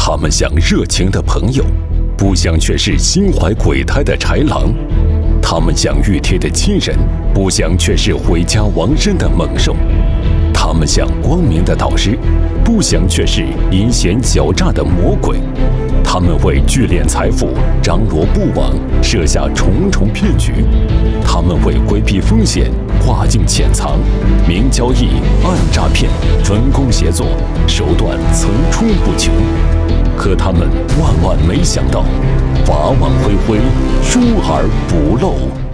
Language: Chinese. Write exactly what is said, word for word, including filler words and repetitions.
他们像热情的朋友，不想却是心怀鬼胎的豺狼；他们像熨帖的亲人，不想却是毁家亡身的猛兽；他们像光明的导师，不想却是阴险狡诈的魔鬼。他们为聚敛财富、张罗布网，设下重重骗局；他们为规避风险、跨境潜藏，明交易、暗诈骗，分工协作，手段层出不穷。可他们万万没想到，法网恢恢，疏而不漏。